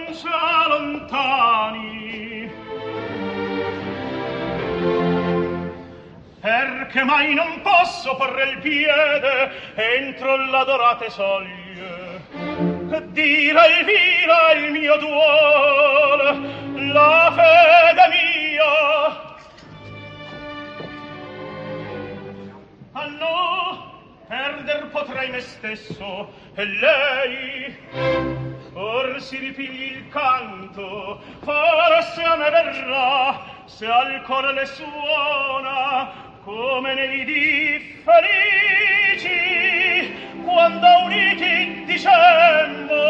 si allontani. Perché mai non posso porre il piede entro l'adorate soglie, dire Elvira il mio duol, la fede mia. Ah no, perder potrei me stesso e lei. Or si ripigli il canto, forse a me verrà, se al cor le suona come nei dì felici, quando uniti dicemmo